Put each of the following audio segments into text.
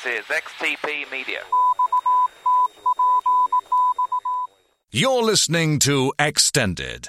This is XTP Media. You're listening to Extended.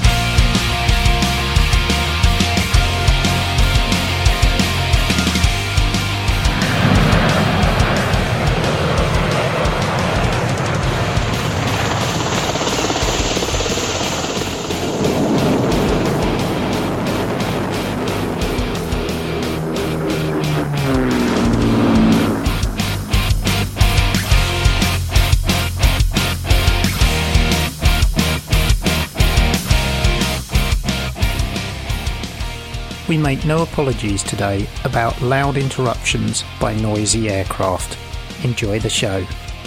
We make no apologies today about loud interruptions by noisy aircraft. Enjoy the show.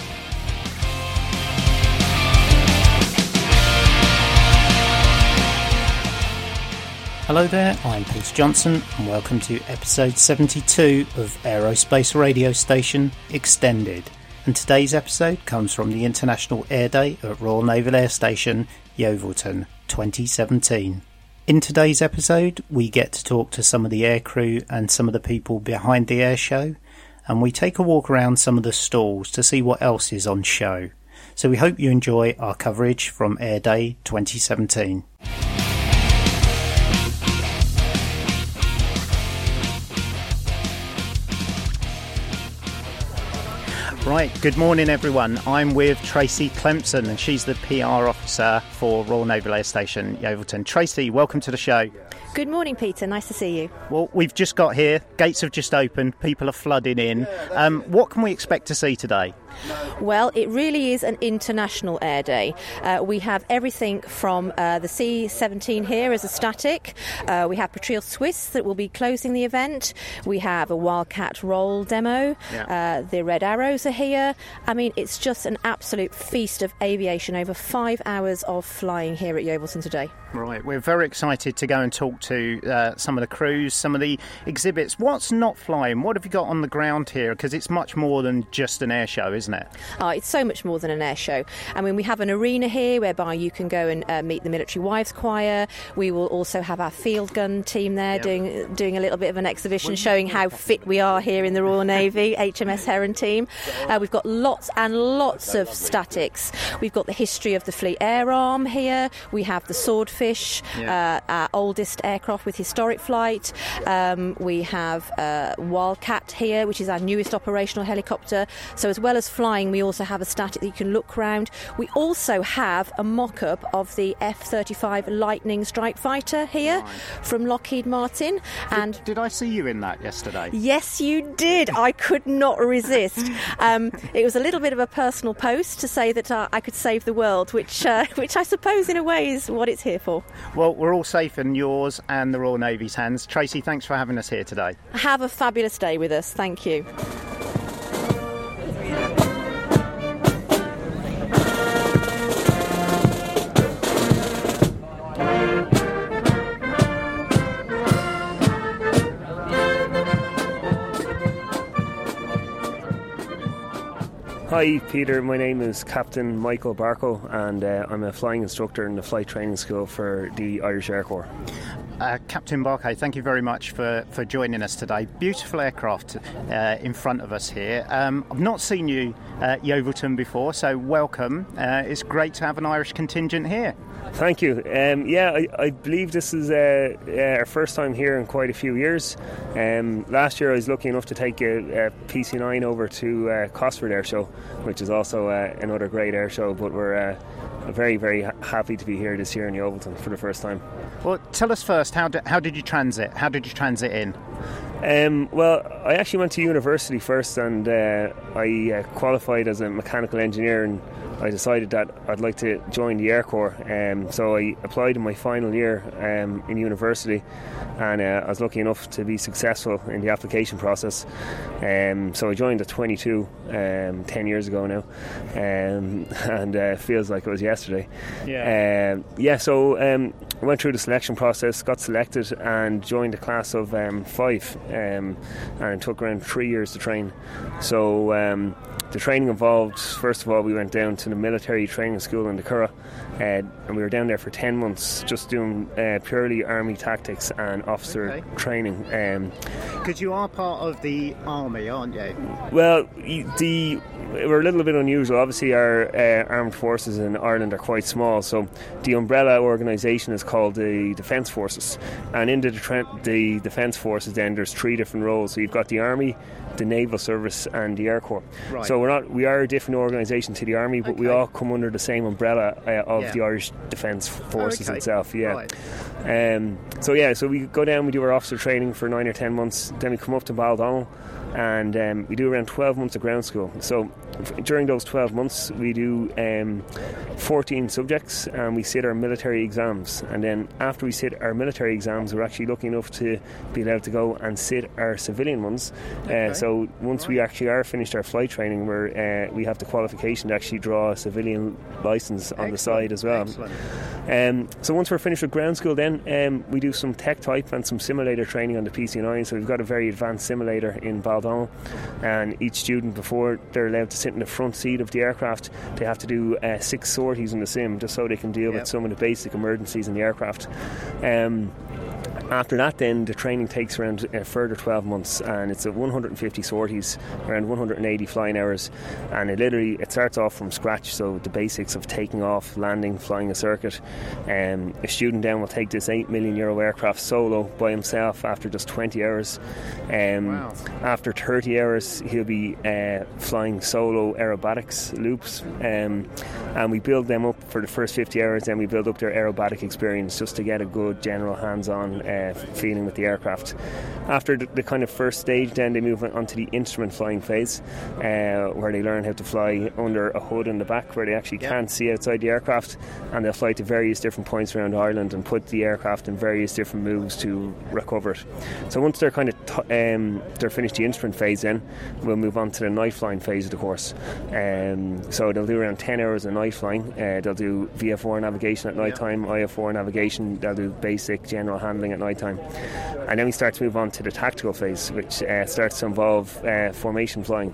Hello there, I'm Peter Johnson and welcome to episode 72 of Aerospace Radio Station Extended. And today's episode comes from the International Air Day at Royal Naval Air Station, Yeovilton, 2017. In today's episode, we get to talk to some of the aircrew and some of the people behind the air show, and we take a walk around some of the stalls to see what else is on show. So we hope you enjoy our coverage from Air Day 2017. Right, good morning everyone. I'm with Tracy Clemson and she's the PR officer for Royal Naval Air Station, Yeovilton. Tracy, welcome to the show. Good morning, Peter. Nice to see you. Well, we've just got here. Gates have just opened. People are flooding in. What can we expect to see today? Well, it really is an international air day. We have everything from the C-17 here as a static. We have Patril Swiss that will be closing the event. We have a Wildcat roll demo. The Red Arrows are here. I mean, it's just an absolute feast of aviation. Over 5 hours of flying here at Yeovilton today. Right, we're very excited to go and talk to some of the crews, some of the exhibits. What's not flying? What have you got on the ground here? Because it's much more than just an air show, isn't it? It's so much more than an air show. I mean, we have an arena here whereby you can go and meet the Military Wives Choir. We will also have our field gun team there doing a little bit of an exhibition showing how fit we are here in the Royal Navy, HMS Heron team. We've got lots and lots of statics. We've got the history of the Fleet Air Arm here. We have the Swordfish, our oldest aircraft with historic flight. We have Wildcat here, which is our newest operational helicopter. So as well as flying, we also have a static that you can look round. We also have a mock-up of the F-35 Lightning Strike Fighter here from Lockheed Martin. And did I see you in that yesterday? Yes, you did. I could not resist. It was a little bit of a personal post to say that I could save the world, which I suppose in a way is what it's here for. Well, we're all safe in yours and the Royal Navy's hands. Tracy, thanks for having us here today. Have a fabulous day with us. Thank you. Hi Peter, my name is Captain Michael Barco and I'm a flying instructor in the flight training school for the Irish Air Corps. Captain Barco, thank you very much for joining us today. Beautiful aircraft in front of us here. I've not seen you at Yeovilton before, so welcome. It's great to have an Irish contingent here. Thank you. I believe this is our first time here in quite a few years. Last year I was lucky enough to take a PC9 over to Cosford Air Show, which is also another great air show, but we're very, very happy to be here this year in Yeovilton for the first time. Well, tell us first, how did you transit? How did you transit in? Well, I actually went to university first and I qualified as a mechanical engineer, and I decided that I'd like to join the Air Corps. So I applied in my final year in university, and I was lucky enough to be successful in the application process. So I joined at 22, 10 years ago now, and it feels like it was yesterday. So I went through the selection process, got selected and joined a class of 5 and it took around 3 years to train. So the training involved, first of all, we went down to the military training school in the Curragh, and we were down there for 10 months just doing purely army tactics and officer training. Because you are part of the army, aren't you? Well, we're a little bit unusual. Obviously, our armed forces in Ireland are quite small, so the umbrella organisation is called the Defence Forces, and in the Defence Forces then there's 3 different roles. So you've got the Army, the Naval Service and the Air Corps. Right. So we are a different organisation to the Army, but we all come under the same umbrella of the Irish Defence Forces itself. Yeah. Right. So we go down, we do our officer training for 9 or 10 months, then we come up to Baldonnel, and we do around 12 months of ground school. So during those 12 months we do 14 subjects, and we sit our military exams, and then after we sit our military exams we're actually lucky enough to be allowed to go and sit our civilian ones. So once we actually are finished our flight training, we have the qualification to actually draw a civilian licence on the side as well. So once we're finished with ground school then we do some tech type and some simulator training on the PC9. So we've got a very advanced simulator in Baldonnel, and each student, before they're allowed to sit in the front seat of the aircraft, they have to do 6 sorties in the sim just so they can deal with some of the basic emergencies in the aircraft. After that then the training takes around a further 12 months, and it's 150 sorties, around 180 flying hours, and it starts off from scratch. So the basics of taking off, landing, flying a circuit. A student then will take this €8 million aircraft solo by himself after just 20 hours. After 30 hours he'll be flying solo aerobatics loops, and we build them up for the first 50 hours. Then we build up their aerobatic experience just to get a good general hands-on feeling with the aircraft. After the kind of first stage then they move on to the instrument flying phase, where they learn how to fly under a hood in the back where they actually can't see outside the aircraft, and they'll fly to various different points around Ireland and put the aircraft in various different moves to recover it. So once they're kind of they're finished the instrument phase, then we'll move on to the night flying phase of the course. So they'll do around 10 hours of night flying. They'll do VFR navigation at night time, IFR navigation, they'll do basic general handling at night time, and then we start to move on to the tactical phase, which starts to involve formation flying.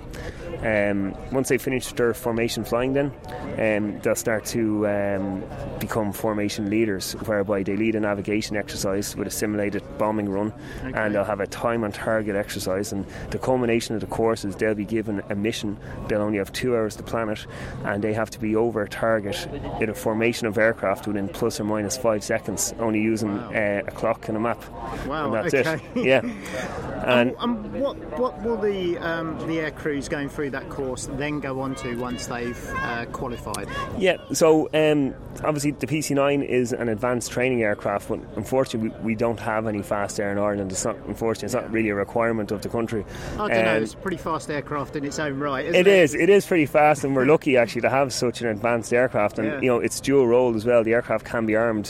Once they finish their formation flying then they'll start to become formation leaders, whereby they lead a navigation exercise with a simulated bombing run, and they'll have a time on target exercise, and the culmination of the course is they'll be given a mission. They'll only have 2 hours to plan it, and they have to be over target in a formation of aircraft within plus or minus 5 seconds, only using a clock and a map. Wow, and that's it. Yeah. And what will the air crews going through that course then go on to once they've qualified? Yeah, so obviously the PC9 is an advanced training aircraft, but unfortunately we don't have any fast air in Ireland. It's not really a requirement of the country. I don't know, it's a pretty fast aircraft in its own right, isn't it? It is pretty fast, and we're lucky actually to have such an advanced aircraft, and it's dual role as well. The aircraft can be armed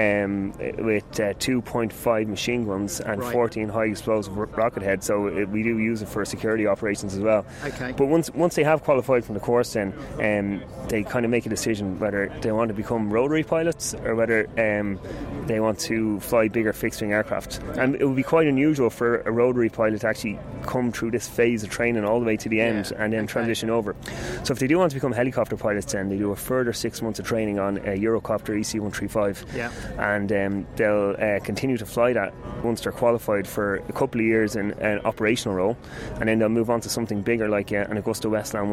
with 2.5 machine guns and 14 high explosive rocket heads, so we do use it for security operations as well. But once they have qualified from the course, then they kind of make a decision whether they want to become rotary pilots or whether they want to fly bigger fixed-wing aircraft. And it would be quite unusual for a rotary pilot to actually come through this phase of training all the way to the end and then transition over. So if they do want to become helicopter pilots, then they do a further 6 months of training on a Eurocopter EC-135, and they'll continue to fly that once they're qualified for a couple of years in an operational role, and then they'll move on to something bigger like an Augusta Westland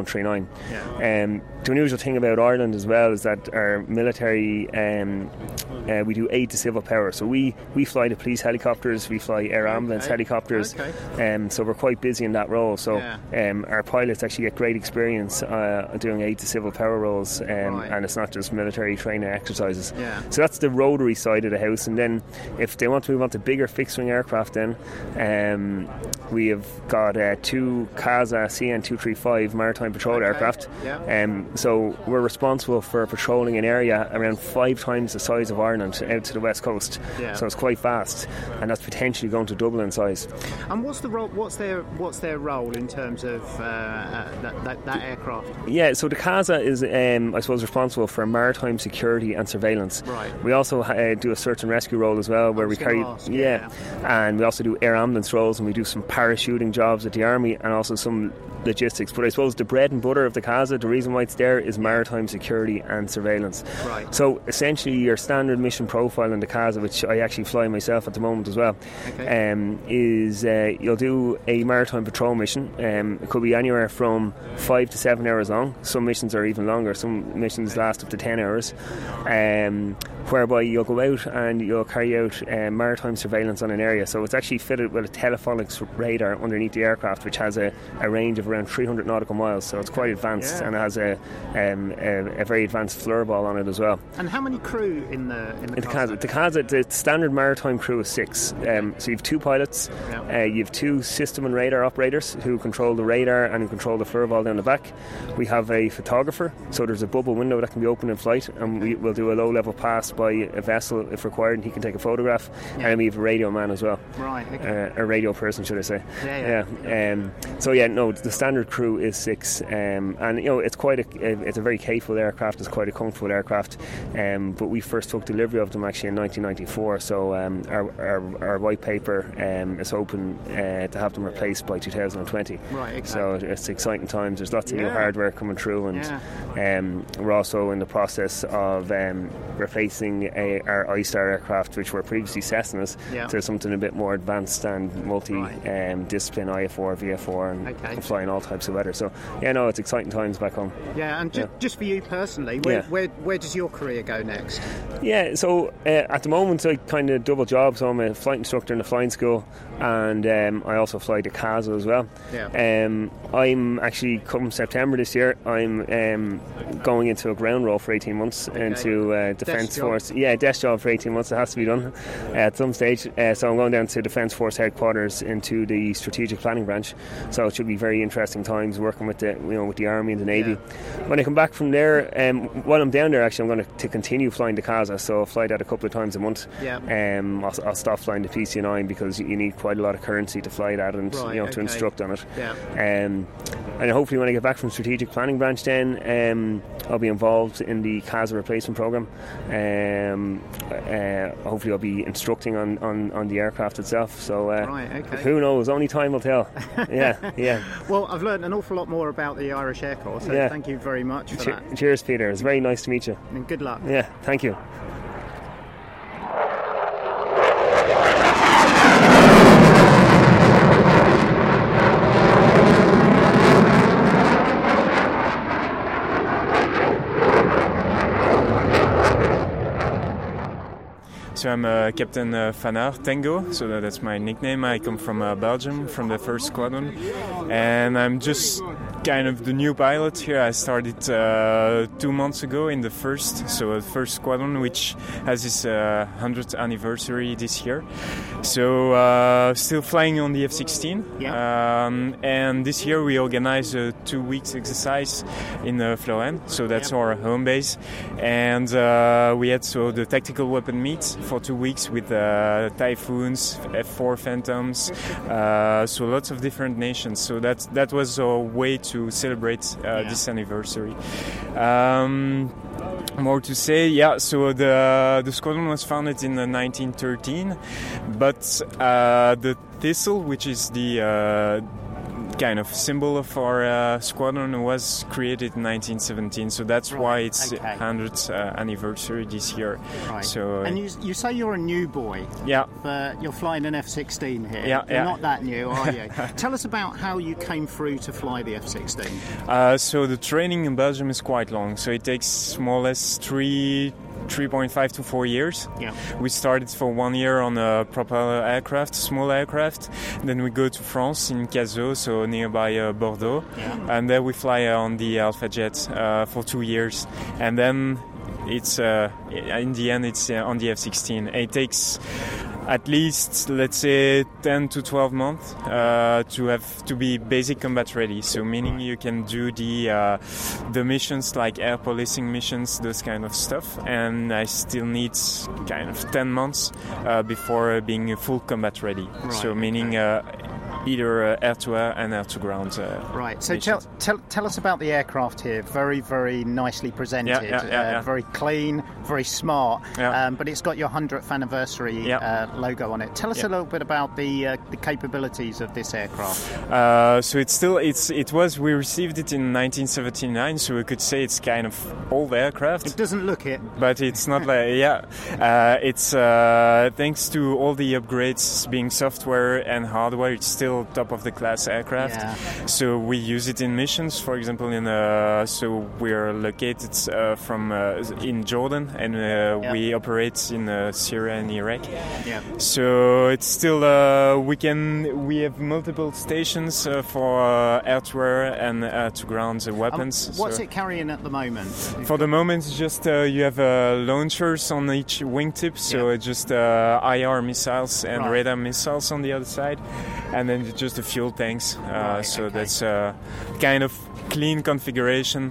139. The unusual thing about Ireland as well is that our military, we do aid to civil power, so we fly the police helicopters, we fly air ambulance helicopters, so we're quite busy in that role. So our pilots actually get great experience doing aid to civil power roles, and it's not just military training exercises. So that's the rotary side of the house. And then if they want to move on to bigger fixed-wing aircraft, then we have got 2 CASA CN-235 maritime patrol aircraft. So we're responsible for patrolling an area around 5 times the size of Ireland out to the West Coast. Yeah. So it's quite fast, and that's potentially going to double in size. And what's the role? What's their role in terms of that aircraft? Yeah, so the CASA is, I suppose, responsible for maritime security and surveillance. Right. We also do a search and rescue role as well, where we carry, and we also do air ambulance roles, and we do some parachuting jobs at the Army, and also some logistics. But I suppose the bread and butter of the CASA, the reason why it's there, is maritime security and surveillance. Right. So essentially, your standard mission profile in the CASA, which I actually fly myself at the moment as well, is you'll do a maritime patrol mission. It could be anywhere from 5 to 7 hours long. Some missions are even longer. Some missions last up to 10 hours. Whereby you'll go out and you'll carry out maritime surveillance on an area. So it's actually fitted with a telephonics radar underneath the aircraft, which has a range of around 300 nautical miles. So it's quite advanced, and it has a very advanced floorball on it as well. And how many crew in the CASA? The CASA, the standard maritime crew is 6. So you have 2 pilots, you have 2 system and radar operators who control the radar and who control the floorball down the back. We have a photographer, so there's a bubble window that can be opened in flight, and we will do a low-level pass by a vessel if required, and he can take a photograph. And we have a radio man as well. Right, okay. A radio person, should I say. The standard crew is 6, and it's quite it's a very capable aircraft. It's quite a comfortable aircraft, but we first took delivery of them actually in 1994, so our white paper is open to have them replaced by 2020. Right, exactly. So it's exciting times. There's lots of new hardware coming through, and we're also in the process of replacing our iStar aircraft, which were previously Cessnas, to something a bit more advanced and multi-discipline IFR, VFR, and flying all types of weather. So it's exciting times back home. Yeah, and just for you personally, where does your career go next? Yeah, so at the moment I kind of double job, so I'm a flight instructor in the flying school, and I also fly the CASA as well. I'm actually, come September this year, I'm going into a ground role for 18 months into Defence Force. Desk job for 18 months. It has to be done at some stage. So I'm going down to Defence Force headquarters into the strategic planning branch. So it should be very interesting times working with the Army and the Navy. When I come back from there, while I'm down there, actually, I'm going to continue flying the CASA. So I'll fly that a couple of times a month. I'll stop flying the PC9 because you need quite a lot of currency to fly that and to instruct on it. And hopefully when I get back from strategic planning branch, then I'll be involved in the CASA replacement program. Hopefully I'll be instructing on the aircraft itself. So who knows? Only time will tell. Well, I've learned an awful lot more about the Irish Air Corps, so thank you very much for that. Cheers, Peter. It's very nice to meet you. And good luck. Yeah, thank you. So I'm Captain Fanard Tango, so that's my nickname. I come from Belgium, from the 1st Squadron, and I'm just kind of the new pilot here. I started 2 months ago in the 1st Squadron, which has its 100th anniversary this year. So still flying on the F-16, and this year we organized a 2 weeks exercise in Floren, so that's our home base, and we had the tactical weapon meet for 2 weeks with Typhoons, F-4 Phantoms, so lots of different nations. So that was a way to celebrate this anniversary. More to say, so the squadron was founded in 1913, but the Thistle, which is the kind of symbol of our squadron, was created in 1917, so that's why it's 100th anniversary this year. So, and you say you're a new boy, but you're flying an F-16 here. You're not that new, are you? Tell us about how you came through to fly the F-16. So the training in Belgium is quite long, so it takes more or less 3.5 to 4 years. We started for 1 year on a propeller aircraft, small aircraft. Then we go to France in Cazaux, so nearby Bordeaux, and there we fly on the Alpha Jet for 2 years, and then it's in the end it's on the F-16. It takes at least, let's say, 10 to 12 months to be basic combat ready. So meaning you can do the missions like air policing missions, those kind of stuff. And I still need kind of 10 months before being full combat ready. Right, so meaning either air-to-air and air-to-ground. Right. So tell us about the aircraft here. Very, very nicely presented. Yeah. Very clean, very smart. Yeah. But it's got your 100th anniversary logo on it. Tell us a little bit about the capabilities of this aircraft. So we received it in 1979, so we could say it's kind of old aircraft. It doesn't look it. But it's not like, it's thanks to all the upgrades being software and hardware, it's still top of the class aircraft. Yeah. So we use it in missions, for example, so we're located in Jordan, and we operate in Syria and Iraq. Yeah. So it's still we have multiple stations for air-to-air and air-to-ground weapons. What's it carrying at the moment? For the moment, it's just you have launchers on each wingtip, so it's just IR missiles and radar missiles on the other side, and then just the fuel tanks. That's kind of clean configuration.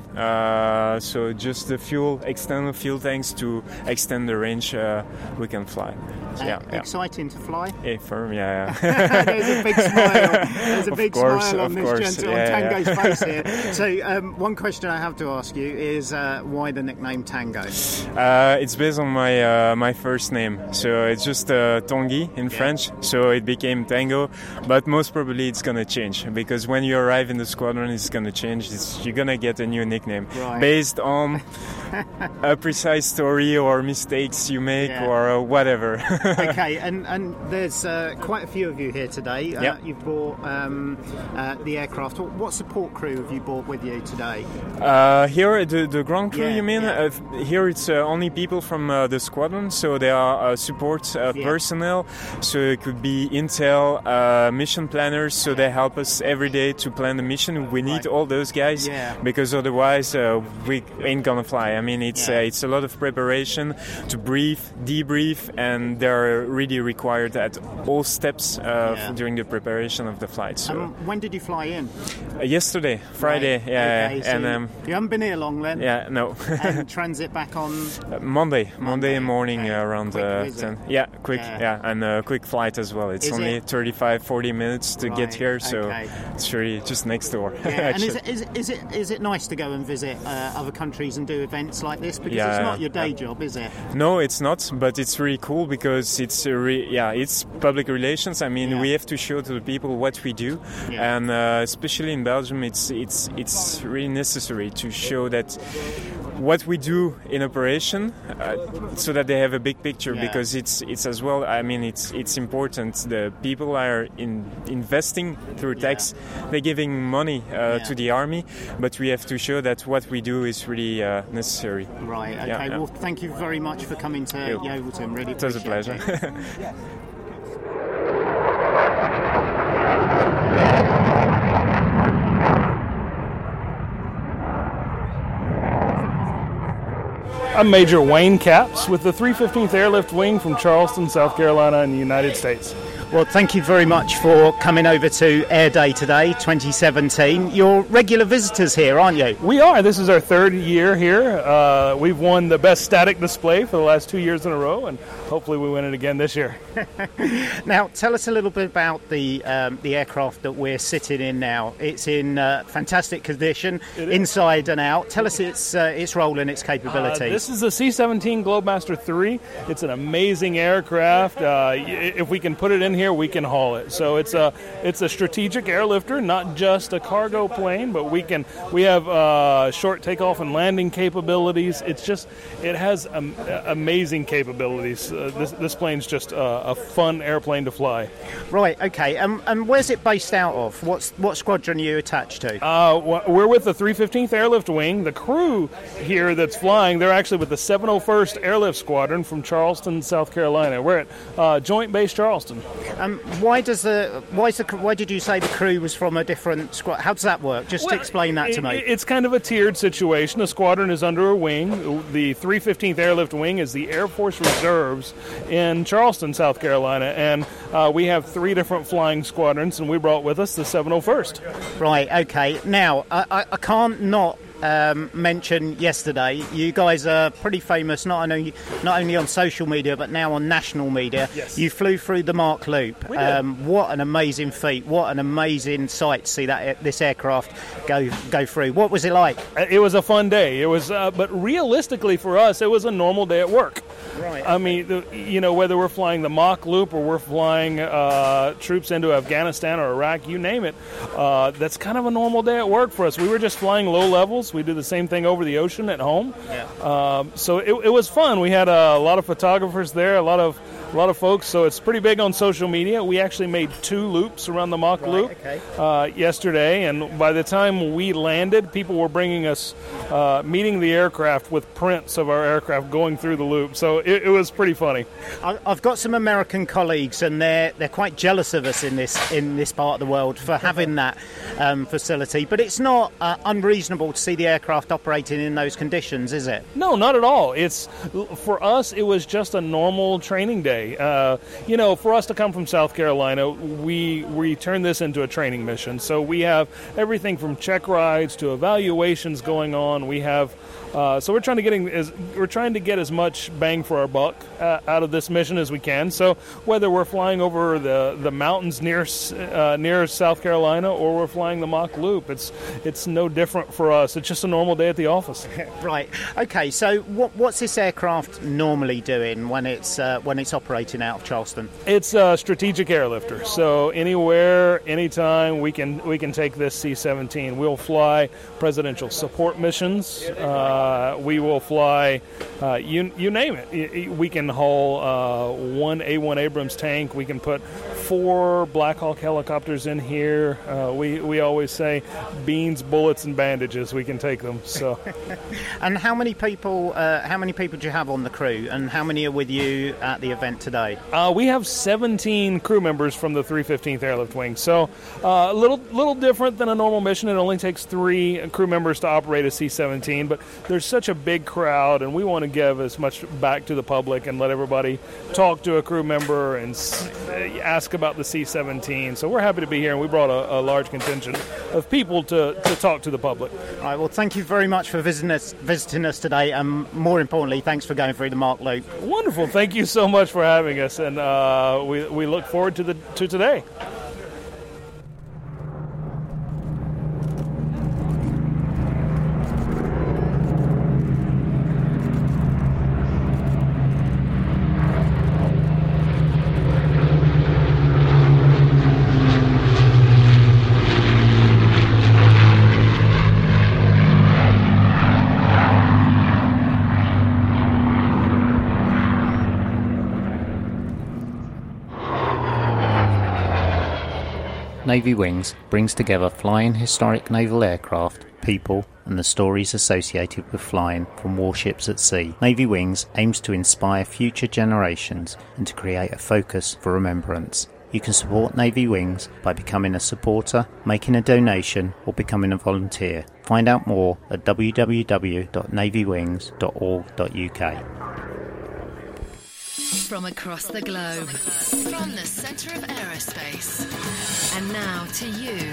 So just the external fuel tanks to extend the range we can fly. Exciting to fly? Firm, yeah. There's a big smile. There's a big smile on course. Tango's face here. So one question I have to ask you is why the nickname Tango? It's based on my first name. So it's just Tanguy in French. So it became Tango. But most probably it's going to change, because when you arrive in the squadron, it's going to change. You're going to get a new nickname based on a precise story or mistakes you make or whatever. Okay, and there's quite a few of you here today. You've brought the aircraft. What support crew have you brought with you today? Here, the ground crew, you mean? Here it's only people from the squadron, so they are support personnel. So it could be intel, mission planners, so they help us every day to plan the mission. We need all those guys because otherwise we ain't gonna fly. I mean, it's a lot of preparation to brief, debrief, and they're really required at all steps during the preparation of the flight. So when did you fly in? Yesterday, Friday. Okay, so and you haven't been here long then? Yeah, no. And transit back on Monday morning around 10. Yeah, quick. And a quick flight as well. It's only 35-40 minutes to get here, so it's really just next door. And is it nice to go and visit other countries and do events like this? Because it's not your day job, is it? No, it's not. But it's really cool because it's it's public relations. I mean, we have to show to the people what we do, and especially in Belgium, it's really necessary to show that what we do in operation, so that they have a big picture. Because it's as well. I mean, it's important. The people are investing through tax. They're giving money to the army, but we have to show that what we do is really necessary. Right. Okay. Well, thank you very much for coming to Yeovilton. Really, it was a pleasure. I'm Major Wayne Capps with the 315th Airlift Wing from Charleston, South Carolina in the United States. Well, thank you very much for coming over to Air Day today, 2017. You're regular visitors here, aren't you? We are. This is our third year here. We've won the best static display for the last 2 years in a row, and hopefully we win it again this year. Now, tell us a little bit about the aircraft that we're sitting in now. It's in fantastic condition, inside and out. Tell us its role and its capabilities. This is a C-17 Globemaster III. It's an amazing aircraft. If we can put it in here, we can haul it. So it's a strategic airlifter, not just a cargo plane, but we have short takeoff and landing capabilities. It has amazing capabilities. This plane's just a fun airplane to fly. Right. Okay. And where's it based out of? What squadron are you attached to? We're with the 315th Airlift Wing. The crew here that's flying, they're actually with the 701st Airlift Squadron from Charleston, South Carolina. We're at Joint Base Charleston. Why did you say the crew was from a different squad? How does that work? Just explain that to me. It's kind of a tiered situation. A squadron is under a wing. The 315th Airlift Wing is the Air Force Reserves in Charleston, South Carolina, and we have 3 different flying squadrons, and we brought with us the 701st. Right, okay. Now, I can't not mention yesterday, you guys are pretty famous not only on social media but now on national media. Yes. You flew through the Mark Loop. What an amazing feat, what an amazing sight to see this aircraft go through. What was it like? It was a fun day. It was but realistically for us it was a normal day at work. Right. I mean, whether we're flying the Mach Loop or we're flying troops into Afghanistan or Iraq, you name it, that's kind of a normal day at work for us. We were just flying low levels. We do the same thing over the ocean at home. Yeah. So it was fun. We had a lot of photographers there, a lot of folks. So it's pretty big on social media. We actually made 2 loops around the Mach Loop yesterday, and by the time we landed, people were bringing us meeting the aircraft with prints of our aircraft going through the loop. So it was pretty funny. I've got some American colleagues, and they're quite jealous of us in this part of the world for having that facility. But it's not unreasonable to see the aircraft operating in those conditions, is it? No, not at all. For us, it was just a normal training day. For us to come from South Carolina, we turn this into a training mission. So we have everything from check rides to evaluations going on. We have so we're trying to get as much bang for our buck out of this mission as we can. So whether we're flying over the mountains near South Carolina or we're flying the Mach Loop, it's no different for us. It's just a normal day at the office. Right. Okay. So what's this aircraft normally doing when it's operating out of Charleston? It's a strategic airlifter. So anywhere, anytime, we can take this C-17. We'll fly presidential support missions. We will fly, you name it. We can haul 1 A-1 Abrams tank. We can put 4 Black Hawk helicopters in here. We always say beans, bullets, and bandages. We can take them. So. And how many people do you have on the crew, and how many are with you at the event today? We have 17 crew members from the 315th Airlift Wing. So a little different than a normal mission. It only takes 3 crew members to operate a C-17, but there's such a big crowd, and we want to give as much back to the public and let everybody talk to a crew member and ask about the C-17. So we're happy to be here, and we brought a large contingent of people to talk to the public. All right, well, thank you very much for visiting us today, and more importantly, thanks for going through the Mach Loop. Wonderful. Thank you so much for having us, and we look forward to today. Navy Wings brings together flying historic naval aircraft, people, and the stories associated with flying from warships at sea. Navy Wings aims to inspire future generations and to create a focus for remembrance. You can support Navy Wings by becoming a supporter, making a donation, or becoming a volunteer. Find out more at www.navywings.org.uk. From across the globe, from the centre of aerospace, and now to you.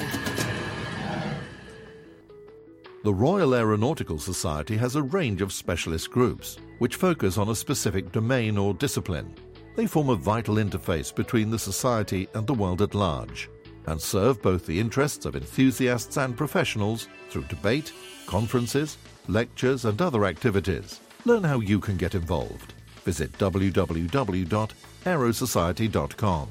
The Royal Aeronautical Society has a range of specialist groups which focus on a specific domain or discipline. They form a vital interface between the society and the world at large and serve both the interests of enthusiasts and professionals through debate, conferences, lectures and other activities. Learn how you can get involved. Visit www.aerosociety.com.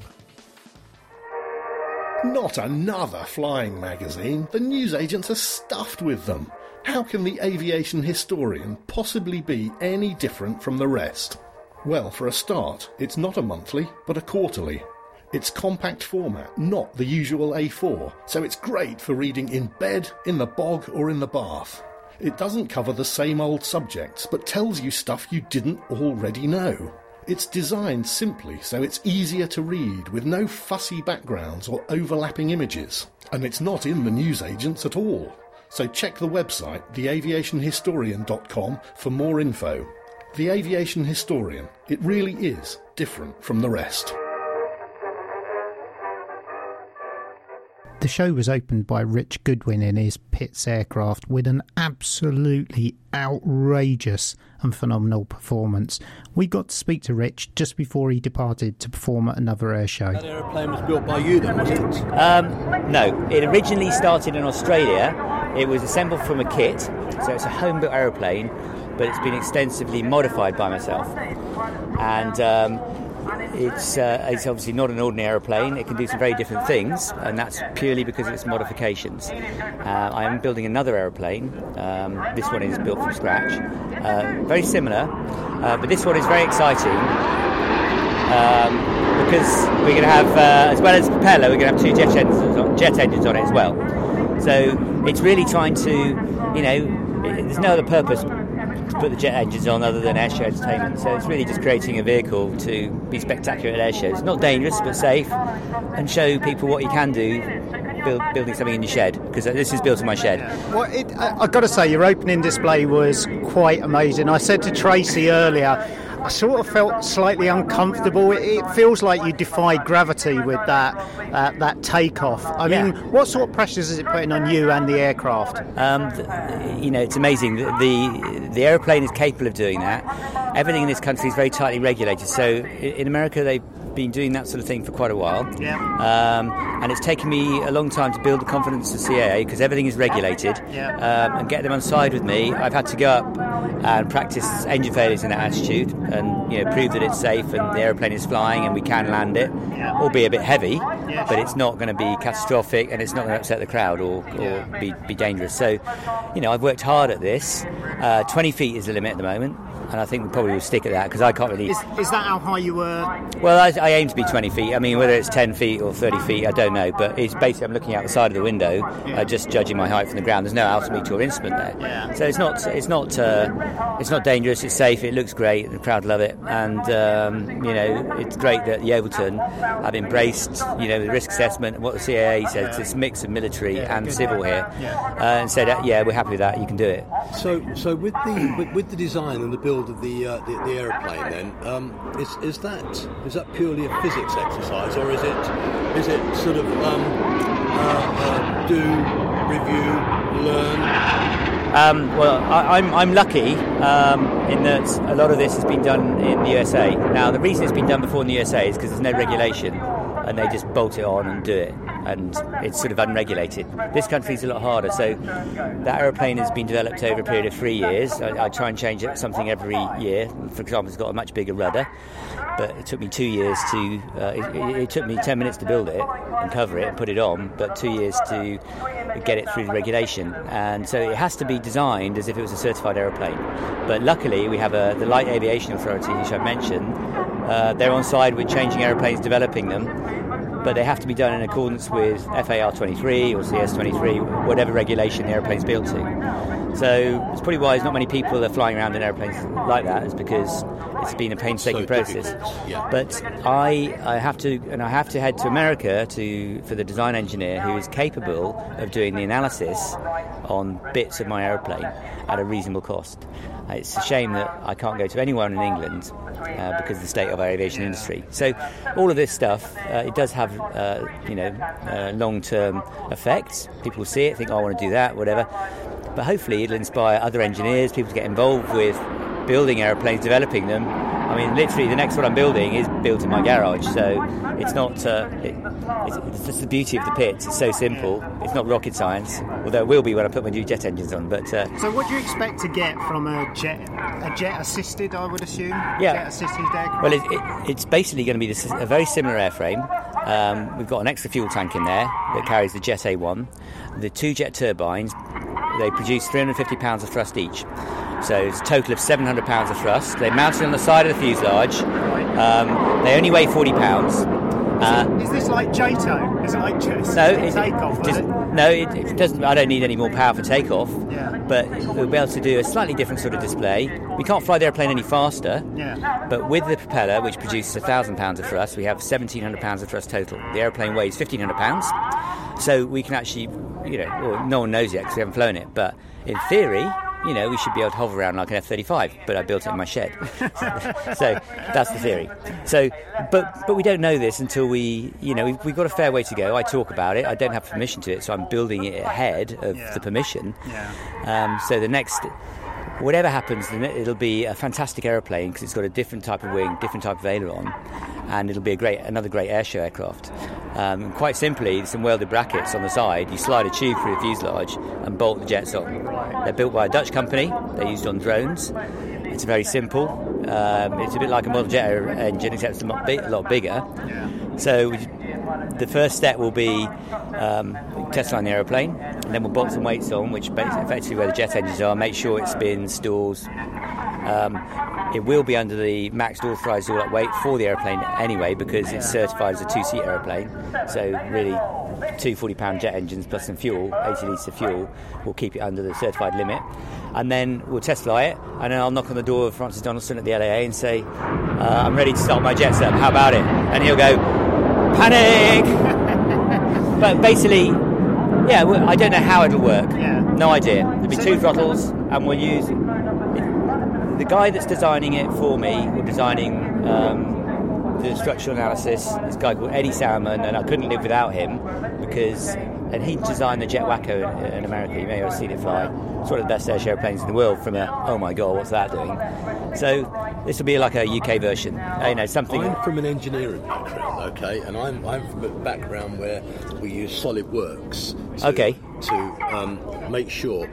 Not another flying magazine. The newsagents are stuffed with them. How can the aviation historian possibly be any different from the rest? Well, for a start, it's not a monthly, but a quarterly. It's compact format, not the usual A4, so it's great for reading in bed, in the bog, or in the bath. It doesn't cover the same old subjects, but tells you stuff you didn't already know. It's designed simply so it's easier to read with no fussy backgrounds or overlapping images. And it's not in the newsagents at all. So check the website, theaviationhistorian.com, for more info. The Aviation Historian, it really is different from the rest. The show was opened by Rich Goodwin in his Pitts aircraft with an absolutely outrageous and phenomenal performance. We got to speak to Rich just before he departed to perform at another air show. That aeroplane was built by you then, was it? No, it originally started in Australia. It was assembled from a kit, so it's a home-built aeroplane, but it's been extensively modified by myself. And it's obviously not an ordinary aeroplane. It can do some very different things, and that's purely because of its modifications. I am building another aeroplane. This one is built from scratch. Very similar, but this one is very exciting because we're going to have, as well as propeller, we're going to have 2 jet engines on it as well. So it's really trying to, there's no other purpose to put the jet engines on other than airshow entertainment. So it's really just creating a vehicle to be spectacular at airshows. Not dangerous, but safe, and show people what you can do building something in your shed, because this is built in my shed. Well, I've got to say, your opening display was quite amazing. I said to Tracy earlier, I sort of felt slightly uncomfortable. It feels like you defied gravity with that takeoff. I mean, what sort of pressures is it putting on you and the aircraft? It's amazing. The aeroplane is capable of doing that. Everything in this country is very tightly regulated. So in America, they've been doing that sort of thing for quite a while. And it's taken me a long time to build the confidence of CAA because everything is regulated. And get them on side with me, I've had to go up and practice engine failures in that altitude and prove that it's safe and the aeroplane is flying and we can land it, albeit a bit heavy, but it's not going to be catastrophic and it's not going to upset the crowd or be dangerous. So, I've worked hard at this. 20 feet is the limit at the moment, and I think we probably will stick at that because I can't really... Is that how high you were? Well, I aim to be 20 feet. I mean, whether it's 10 feet or 30 feet, I don't know, but it's basically I'm looking out the side of the window, just judging my height from the ground. There's no altimeter or instrument there. So it's not dangerous, it's safe, it looks great, the crowd love it, and it's great that Yeovilton have embraced the risk assessment, what the CAA says, this mix of military and civil here, and said we're happy with that, you can do it. So with the design and the build of the aeroplane then, is that purely a physics exercise, or is it sort of do, review, learn? I'm lucky in that a lot of this has been done in the USA. Now, the reason it's been done before in the USA is because there's no regulation and they just bolt it on and do it, and it's sort of unregulated. This country's a lot harder, so that aeroplane has been developed over a period of 3 years. I try and change something every year. For example, it's got a much bigger rudder, but it took me 2 years to... it took me 10 minutes to build it and cover it and put it on, but 2 years to get it through the regulation. And so it has to be designed as if it was a certified aeroplane. But luckily, we have the Light Aviation Authority, which I mentioned. They're on side with changing aeroplanes, developing them, but they have to be done in accordance with FAR 23 or CS 23, whatever regulation the aeroplane's built to. So it's probably why there's not many people that are flying around in aeroplanes like that, is because it's been a painstaking process. But I have to head to America for the design engineer who is capable of doing the analysis on bits of my aeroplane at a reasonable cost. It's a shame that I can't go to anyone in England because of the state of our aviation industry. So all of this stuff, it does have long-term effects. People will see it, think, I want to do that, whatever. But hopefully it'll inspire other engineers, people to get involved with building aeroplanes, developing them. I mean, literally, the next one I'm building is built in my garage, so it's not... it's just the beauty of the Pitts. It's so simple. It's not rocket science, although it will be when I put my new jet engines on. But so what do you expect to get from a jet-assisted, I would assume? Jet-assisted aircraft? Well, it's basically going to be a very similar airframe. We've got an extra fuel tank in there that carries the Jet A1. The 2 jet turbines, they produce 350 pounds of thrust each. So it's a total of 700 pounds of thrust. They're mounted on the side of the fuselage. They only weigh 40 pounds. Is this like JATO? Is it like just takeoff? No, it doesn't. I don't need any more power for takeoff. Yeah. But we'll be able to do a slightly different sort of display. We can't fly the airplane any faster. Yeah. But with the propeller, which produces 1,000 pounds of thrust, we have 1,700 pounds of thrust total. The airplane weighs 1,500 pounds, so we can actually, well, no one knows yet because we haven't flown it. But in theory, we should be able to hover around like an F-35, but I built it in my shed. So that's the theory. So, but we don't know this until we've got a fair way to go. I talk about it. I don't have permission to it, so I'm building it ahead of the permission. Yeah. So the next, whatever happens, it'll be a fantastic aeroplane because it's got a different type of wing, different type of aileron, and it'll be another great airshow aircraft. Quite simply, some welded brackets on the side. You slide a tube through the fuselage and bolt the jets on. They're built by a Dutch company. They're used on drones. It's very simple. It's a bit like a model jet engine, except it's a lot bigger. Yeah. So the first step will be test flying the aeroplane, and then we'll bolt some weights on, which effectively where the jet engines are. Make sure it spins, stalls. It will be under the max authorised all-up weight for the aeroplane anyway, because it's certified as a two-seat aeroplane. So really, 2 40-pound jet engines plus some fuel, 80 litres of fuel, will keep it under the certified limit. And then we'll test fly it, and then I'll knock on the door of Francis Donaldson at the LAA and say, I'm ready to start my jets up, how about it? And he'll go, panic! But basically, I don't know how it'll work. Yeah. No idea. There'll be 2 throttles, and we'll use... The guy that's designing it for me, or designing the structural analysis, this guy called Eddie Salmon, and I couldn't live without him and he designed the Jet Wacko in America. You may have seen it fly. It's one of the best airship airplanes in the world from oh my god, what's that doing? So this will be like a UK version. Something. I'm from an engineering background, okay, and I'm from a background where we use SolidWorks to make sure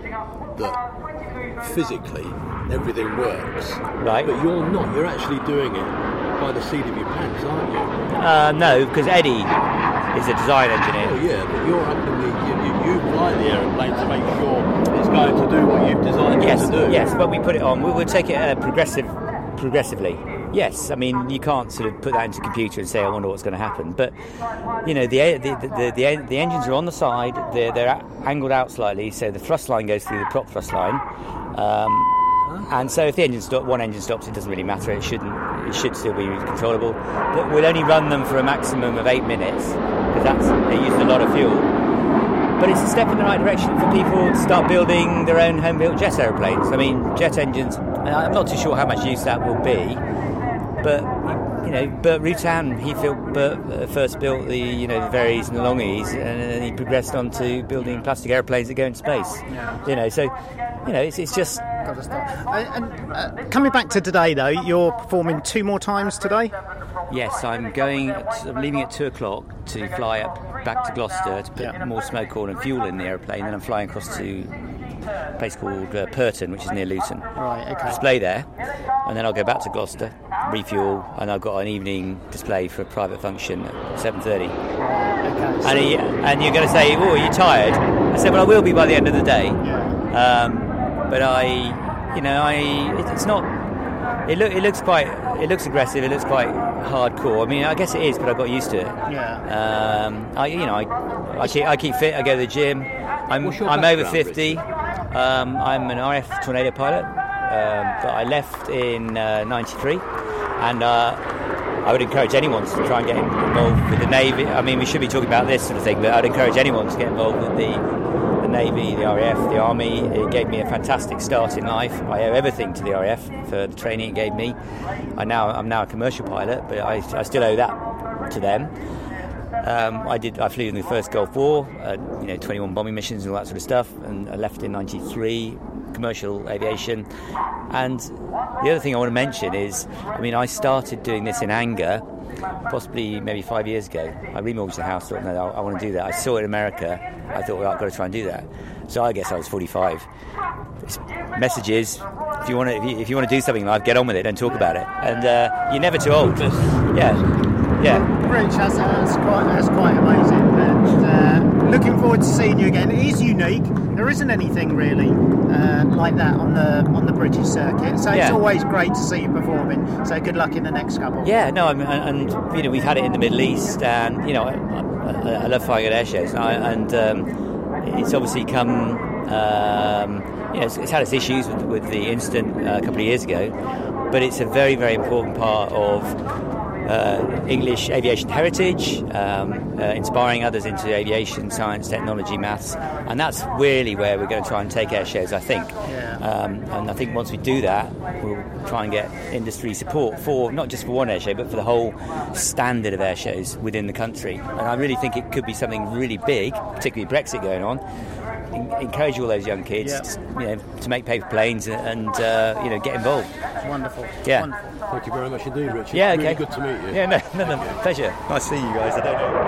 that physically everything works. Right. But you're not. You're actually doing it by the seat of your pants, aren't you? No, because Eddie is a design engineer. Oh yeah, but you're up in you fly the aeroplane to make sure it's going to do what you've designed it to do. Yes, but we put it on. We'll take it progressively. Yes, I mean you can't sort of put that into a computer and say I wonder what's going to happen. But the engines are on the side. They're angled out slightly, so the thrust line goes through the prop thrust line. And so if one engine stops, it doesn't really matter. It should still be controllable. But we'll only run them for a maximum of 8 minutes because they use a lot of fuel. But it's a step in the right direction for people to start building their own home-built jet aeroplanes. I mean, jet engines. And I'm not too sure how much use that will be, but Burt Rutan, Burt first built the Veries and the Longies, and then he progressed on to building plastic aeroplanes that go into space. Yeah. It's just. Got to start. And coming back to today, though, you're performing 2 more times today. Yes, I'm leaving at 2:00 to fly back to Gloucester to put more smoke on and fuel in the aeroplane. Then I'm flying across to a place called Purton, which is near Luton. Right. Okay. Display there, and then I'll go back to Gloucester, refuel, and I've got an evening display for a private function at 7:30. Okay. And you're going to say, "Oh, are you tired?" I said, "Well, I will be by the end of the day." Yeah. But it's not. It looks aggressive. It looks quite hardcore. I mean, I guess it is, but I got used to it. Yeah. I keep fit. I go to the gym. I'm over 50. I'm an RF Tornado pilot, but I left in '93, and I would encourage anyone to try and get involved with the Navy. I mean, we should be talking about this sort of thing, but I'd encourage anyone to get involved with the Navy, the RAF, the Army. It gave me a fantastic start in life. I owe everything to the RAF for the training it gave me. I'm now a commercial pilot, but I still owe that to them. I flew in the first Gulf War, 21 bombing missions and all that sort of stuff, and I left in '93, commercial aviation. And the other thing I want to mention is, I started doing this in anger, possibly maybe 5 years ago. I remortgaged the house, thought, no, I want to do that. I saw it in America. I thought, well, I've got to try and do that. So I guess I was 45. Message is, if you want to do something in life, get on with it, don't talk about it. And you're never too old. Yeah. Rich, that's quite amazing. And looking forward to seeing you again. It is unique. There isn't anything really like that on the British circuit, so it's always great to see you performing. So good luck in the next couple. Yeah, no, and you know, we've had it in the Middle East, and you know, I love flying at air shows, and it's obviously come. You know, it's had its issues with the incident a couple of years ago, but it's a very, very important part of English aviation heritage, inspiring others into aviation, science, technology, maths, and that's really where we're going to try and take air shows, I think. And I think once we do that, we'll try and get industry support for not just for one air show, but for the whole standard of air shows within the country. And I really think it could be something really big, particularly Brexit going on. Encourage all those young kids, you know, to make paper planes and you know, get involved. Wonderful. Yeah. Wonderful. Thank you very much indeed, Richard. Yeah, okay. Really good to meet you. Yeah, no, pleasure. Nice to see you guys. I don't know.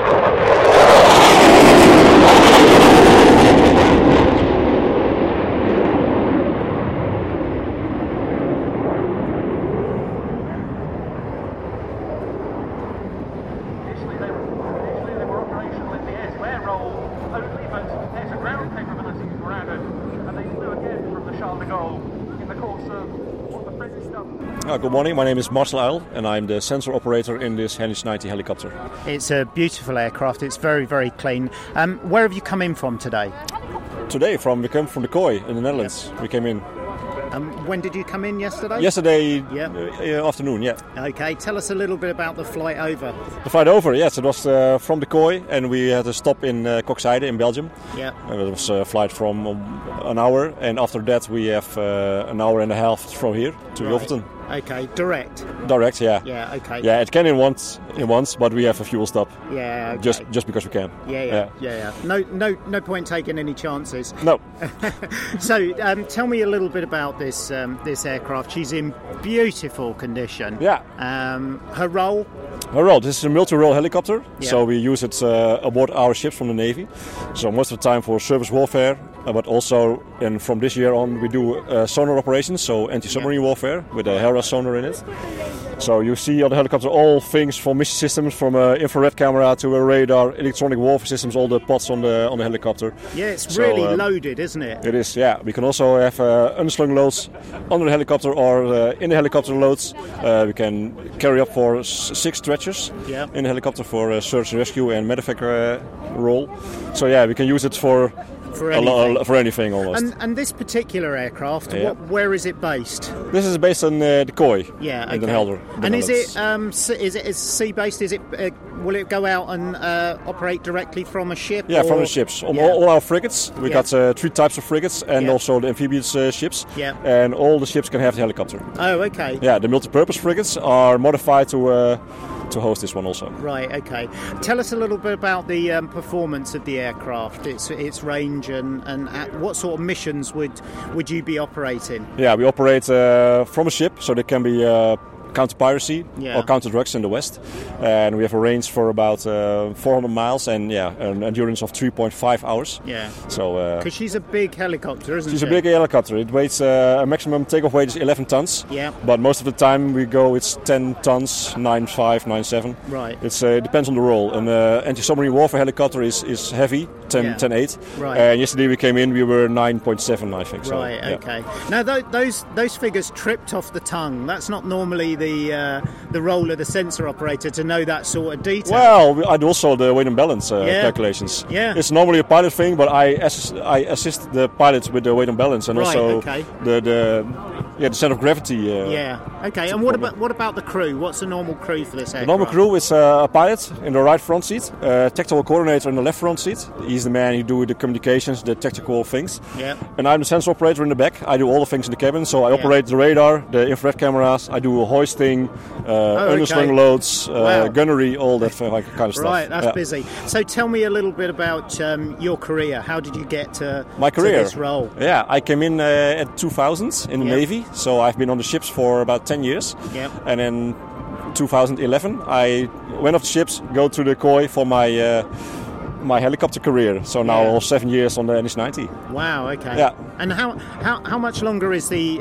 Good morning, my name is Marcel Uil and I'm the sensor operator in this Hennish 90 helicopter. It's a beautiful aircraft, it's very, very clean. Where have you come in from today? Today we come from the Kooi in the Netherlands. We came in. When did you come in yesterday? Yesterday afternoon, yeah. Okay, tell us a little bit about the flight over. The flight over, yes, it was from the Kooi and we had a stop in Kokzijde in Belgium. Yeah. It was a flight from an hour and after that we have an hour and a half from here to Ilverton. Okay, direct. Direct, yeah. Yeah, okay. Yeah, it can in once, but we have a fuel stop. Yeah, okay. Just because we can. Yeah. No point taking any chances. No. So, tell me a little bit about this aircraft. She's in beautiful condition. Yeah. Her role? Her role. This is a multi-role helicopter, yeah. So we use it aboard our ships from the Navy. So most of the time for surface warfare, but also, and from this year on, we do sonar operations, so anti-submarine warfare with a Hera sonar in it. So you see on the helicopter all things from mission systems, from an infrared camera to a radar, electronic warfare systems, all the pods on the helicopter. Yeah, it's really loaded, isn't it? It is, yeah. We can also have unslung loads under the helicopter or in the helicopter loads. We can carry up for 6 stretchers in the helicopter for search and rescue and medevac role. So yeah, we can use it for anything almost. And this particular aircraft, where is it based? This is based on the Kooi. Yeah, okay. In Den Helder. And is it sea based? Is it will it go out and operate directly from a ship? Yeah, from the ships. On all our frigates, we got 3 types of frigates and also the amphibious ships. Yeah. And all the ships can have the helicopter. Oh, okay. Yeah, the multi-purpose frigates are modified to host this one also. Right, okay. Tell us a little bit about the performance of the aircraft, its range, and what sort of missions would you be operating? Yeah, we operate from a ship, so there can be counter-piracy or counter-drugs in the West. And we have a range for about 400 miles and an endurance of 3.5 hours. Yeah. So because she's a big helicopter, isn't she? She's a big helicopter. It weighs a maximum takeoff weight is 11 tons. Yeah. But most of the time it's 10 tons, 9.5, 9.7. Right. It depends on the role. An anti-submarine warfare helicopter is heavy, 10.8. Right. And yesterday we came in, we were 9.7, I think. So, right. Okay. Now those figures tripped off the tongue. That's not normally the role of the sensor operator to know that sort of detail. Well, I do also the weight and balance calculations. Yeah. It's normally a pilot thing, but I assist the pilots with the weight and balance and also the center of gravity. Okay. And what about the crew? What's the normal crew for this aircraft? The normal crew is a pilot in the right front seat, a tactical coordinator in the left front seat. He's the man who do the communications, the tactical things. Yeah. And I'm the sensor operator in the back. I do all the things in the cabin. So I operate the radar, the infrared cameras. I do hoisting, underslung loads, gunnery, all that kind of stuff. Right, that's busy. So tell me a little bit about your career. How did you get to this role? Yeah, I came in at 2000 in the Navy. So I've been on the ships for about 10 years. Yep. And in 2011, I went off the ships, go to the Kooi for my my helicopter career. So now 7 years on the NH90. Wow. Okay. Yeah. And how much longer is the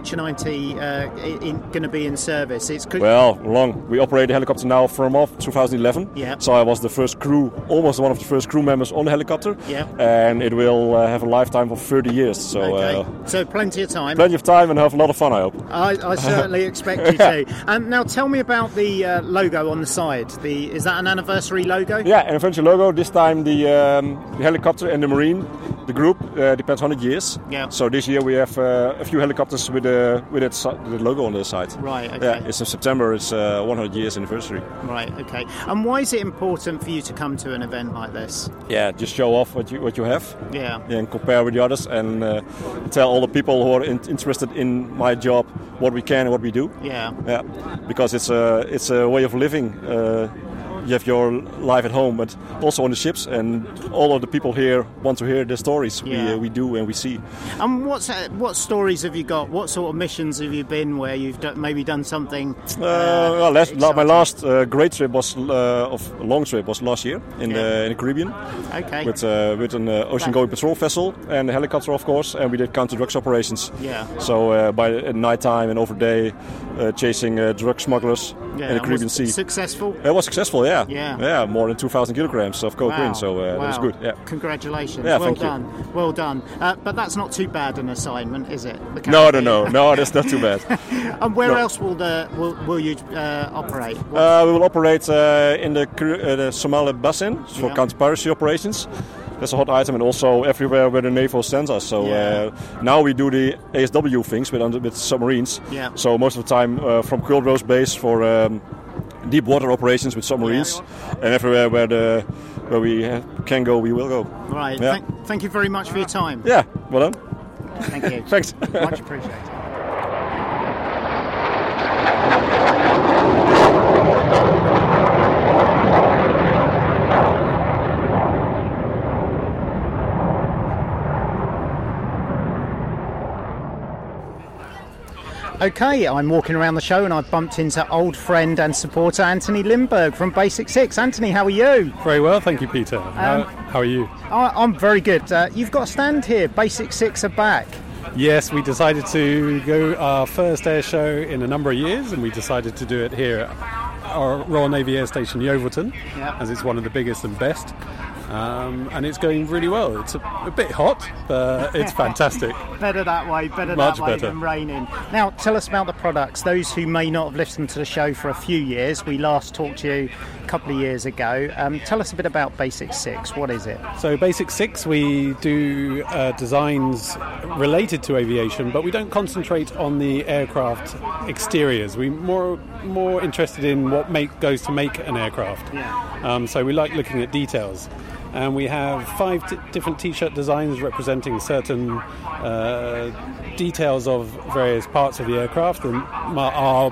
NH90 going to be in service? Well, long. We operate the helicopter now from 2011. Yeah. So I was the first crew, almost one of the first crew members on the helicopter. Yeah. And it will have a lifetime of 30 years. So so plenty of time. Plenty of time and have a lot of fun, I hope. I certainly expect you to. And now tell me about the logo on the side. Is that an anniversary logo? Yeah, an anniversary logo. This time the helicopter and the marine, the group, depends 100 years. Yeah. So this year we have a few helicopters with the logo on the side. Right. Okay. Yeah, it's in September. It's 100 years anniversary. Right. Okay. And why is it important for you to come to an event like this? Yeah, just show off what you have. Yeah. And compare with the others and tell all the people who are interested in my job what we can and what we do. Yeah. Yeah. Because it's a way of living. You have your life at home, but also on the ships, and all of the people here want to hear the stories we do and we see. And what stories have you got? What sort of missions have you been where you've maybe done something? My last great trip was long trip was last year in the Caribbean. Okay. With an ocean-going patrol vessel and a helicopter, of course, and we did counter-drugs operations. Yeah. So at night time and over day, chasing drug smugglers in the Caribbean Sea. Successful? It was successful. Yeah. Yeah. More than 2,000 kilograms of cocaine. Wow. So that was good. Yeah. Congratulations. Yeah, well thank done. you. Well done. But that's not too bad an assignment, is it? No, that's not too bad. And where else will you operate? We will operate in the Somali Basin for counter-piracy operations. That's a hot item, and also everywhere where the naval sends us. So now we do the ASW things with submarines. Yeah. So most of the time from Quildrose Base for deep water operations with submarines, and everywhere where we can go, we will go. Right. Yeah. Thank you very much for your time. Yeah. Well done. Thank you. Thanks. Much appreciated. Okay, I'm walking around the show and I've bumped into old friend and supporter Anthony Lindberg from Basic Six. Anthony, how are you? Very well, thank you, Peter. How are you? I'm very good. You've got a stand here. Basic Six are back. Yes, we decided to go our first air show in a number of years, and we decided to do it here at our Royal Navy Air Station Yeovilton, as it's one of the biggest and best. And it's going really well. It's a bit hot, but it's fantastic. Better that way, Much that way better. than raining. Now, tell us about the products. Those who may not have listened to the show for a few years, we last talked to you a couple of years ago. Tell us a bit about Basic Six. What is it? So Basic Six, we do designs related to aviation, but we don't concentrate on the aircraft exteriors. We're more interested in what goes to make an aircraft. Yeah. So we like looking at details. And we have 5 different T-shirt designs representing certain details of various parts of the aircraft. And our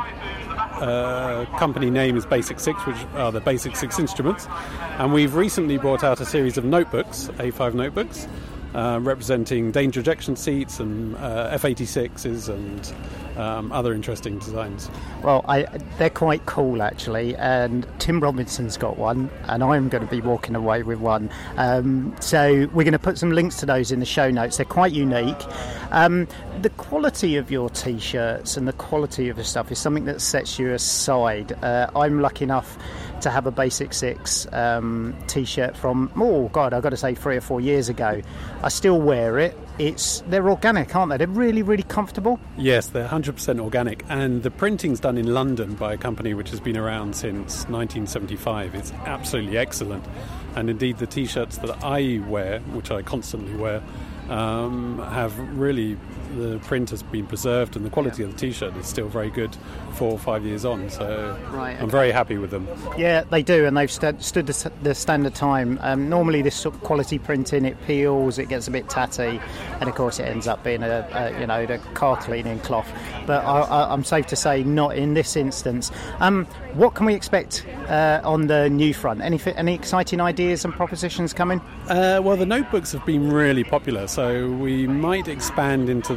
company name is Basic Six, which are the Basic Six instruments. And we've recently brought out a series of notebooks, A5 notebooks, representing danger ejection seats and F-86s and other interesting designs. Well, they're quite cool, actually, and Tim Robinson's got one, and I'm going to be walking away with one. So we're going to put some links to those in the show notes. They're quite unique. The quality of your T-shirts and the quality of the stuff is something that sets you aside. I'm lucky enough to have a Basic Six T-shirt from, I've got to say 3 or 4 years ago. I still wear it. They're organic, aren't they? They're really, really comfortable. Yes, they're 100% organic, and the printing's done in London by a company which has been around since 1975. It's absolutely excellent, and indeed the T-shirts that I wear, which I constantly wear, have really, the print has been preserved and the quality of the T-shirt is still very good 4 or 5 years on, so I'm very happy with them. Yeah, they do, and they've stood the standard time. Normally this sort of quality printing, it peels, it gets a bit tatty, and of course it ends up being the car cleaning cloth, but I'm safe to say not in this instance. What can we expect on the new front? Any exciting ideas and propositions coming? Well, the notebooks have been really popular, so we might expand into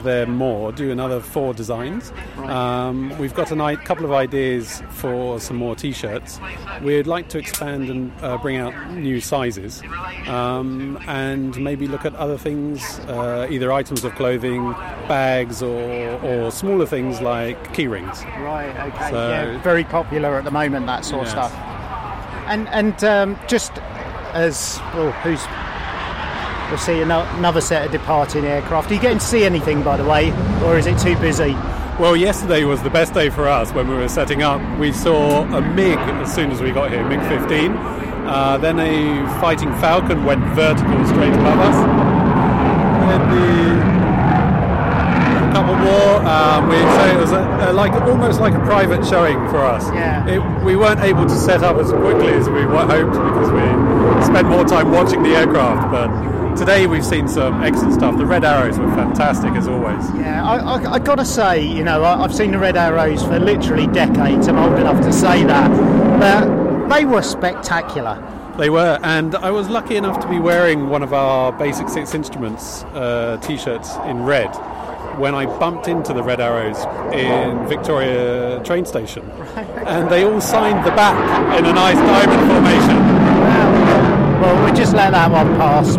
there more, do another 4 designs. We've got a couple of ideas for some more T-shirts. We'd like to expand and bring out new sizes, and maybe look at other things, either items of clothing, bags, or smaller things like key rings. Right, okay. So, yeah, very popular at the moment, that sort of stuff. And just as, well, we'll see another set of departing aircraft. Are you getting to see anything, by the way, or is it too busy? Well, yesterday was the best day for us when we were setting up. We saw a MiG as soon as we got here, MiG-15. Then a Fighting Falcon went vertical straight above us. Then a couple more. So it was almost like a private showing for us. Yeah. We weren't able to set up as quickly as we hoped because we spent more time watching the aircraft, but today we've seen some excellent stuff. The Red Arrows were fantastic as always. Yeah, I got to say, I've seen the Red Arrows for literally decades. I'm old enough to say that, but they were spectacular. They were, and I was lucky enough to be wearing one of our Basic 6 Instruments T-shirts in red when I bumped into the Red Arrows in Victoria train station. And they all signed the back in a nice diamond formation. Wow. Well, we'll just let that one pass.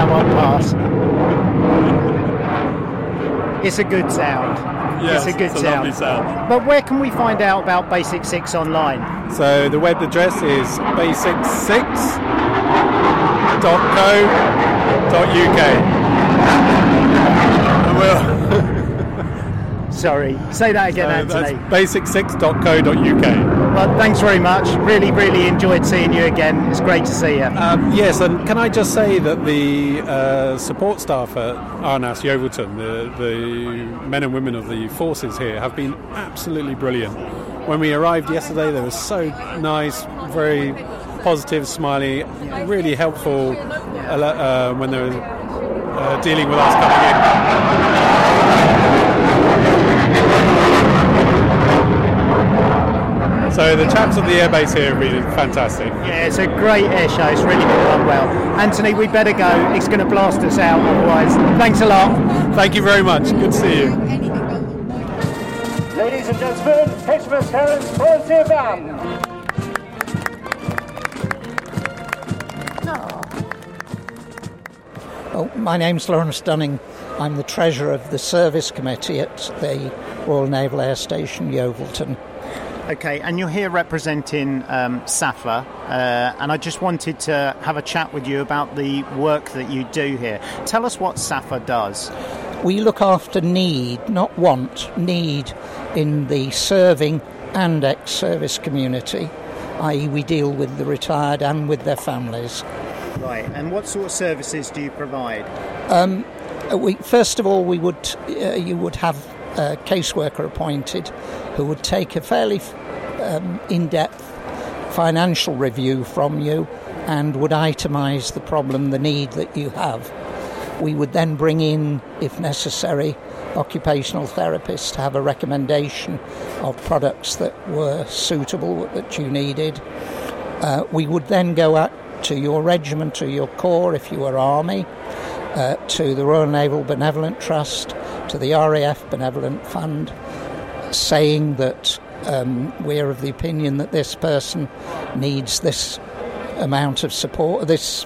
It's a good sound. Yes, it's a good sound. Lovely sound. But where can we find out about Basic 6 online? So the web address is basic6.co.uk. Sorry, say that again, Anthony. That's basic6.co.uk. Well, thanks very much. Really, really enjoyed seeing you again. It's great to see you. Yes, and can I just say that the support staff at RNAS Yeovilton, the men and women of the forces here, have been absolutely brilliant. When we arrived yesterday, they were so nice, very positive, smiley, really helpful when they were dealing with us coming in. So the chaps at the airbase here have been fantastic. Yeah, it's a great air show. It's really been run well. Anthony, we better go. It's going to blast us out otherwise. Thanks a lot. Thank you very much. Good to see you. Ladies and gentlemen, HMS Terence Volunteer Band. Oh, my name's Lawrence Dunning. I'm the treasurer of the service committee at the Royal Naval Air Station Yeovilton. Okay, and you're here representing SAFA, and I just wanted to have a chat with you about the work that you do here. Tell us what SAFA does. We look after need, not want, need in the serving and ex-service community, i.e. we deal with the retired and with their families. Right, and what sort of services do you provide? First of all, you would have a caseworker appointed who would take a fairly in-depth financial review from you and would itemise the problem, the need that you have. We would then bring in, if necessary, occupational therapists to have a recommendation of products that were suitable, that you needed. We would then go out to your regiment, to your corps if you were Army, to the Royal Naval Benevolent Trust, to the RAF Benevolent Fund, saying that we're of the opinion that this person needs this amount of support, this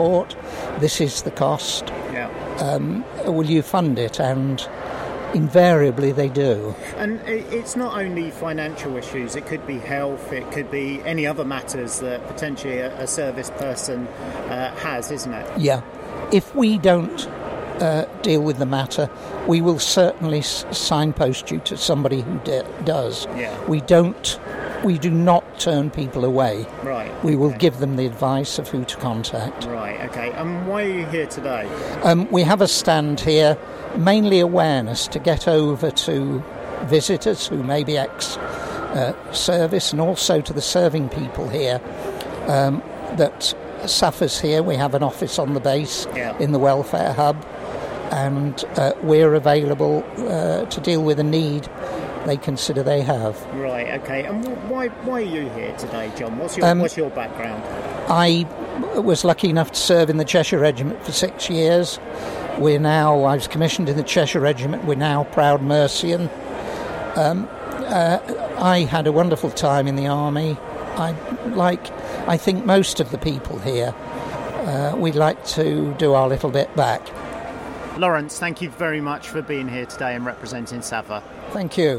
is the cost. Yeah. Will you fund it? And invariably they do. And it's not only financial issues, it could be health, it could be any other matters that potentially a service person has, isn't it? Yeah. If we don't deal with the matter, we will certainly signpost you to somebody who does. Yeah. We do not turn people away. Right. We will give them the advice of who to contact. Right, okay. And why are you here today? We have a stand here, mainly awareness, to get over to visitors who may be ex-service and also to the serving people here that SAFA's here. We have an office on the base in the welfare hub, and we're available to deal with a need they consider they have. Right, okay. And why are you here today, John? What's your background? I was lucky enough to serve in the Cheshire Regiment for 6 years. I was commissioned in the Cheshire Regiment. We're now proud Mercian. I had a wonderful time in the army. I think most of the people here, we'd like to do our little bit back. Lawrence, thank you very much for being here today and representing SAFA. Thank you.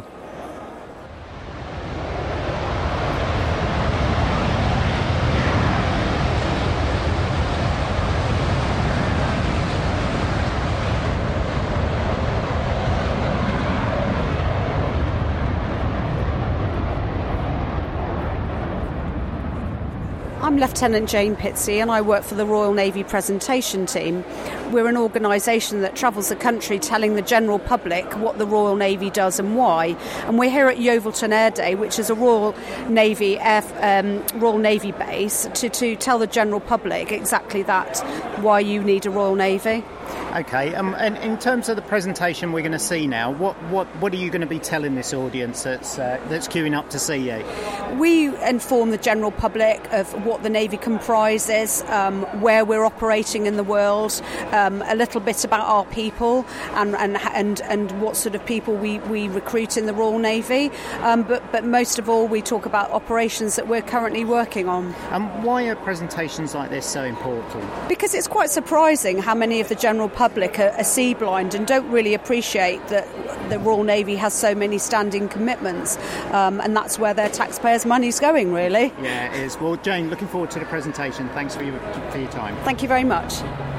I'm Lieutenant Jane Pitsey and I work for the Royal Navy Presentation Team. We're an organisation that travels the country telling the general public what the Royal Navy does and why. And we're here at Yeovilton Air Day, which is a Royal Navy base, to tell the general public exactly that, why you need a Royal Navy. Okay, and in terms of the presentation we're going to see now, what are you going to be telling this audience that's queuing up to see you? We inform the general public of what the Navy comprises, where we're operating in the world, a little bit about our people and what sort of people we recruit in the Royal Navy. But most of all, we talk about operations that we're currently working on. And why are presentations like this so important? Because it's quite surprising how many of the general public are sea blind and don't really appreciate that the Royal Navy has so many standing commitments, and that's where their taxpayers' money's going, really. Yeah, it is. Well, Jane, looking forward to the presentation. Thanks for your time. Thank you very much.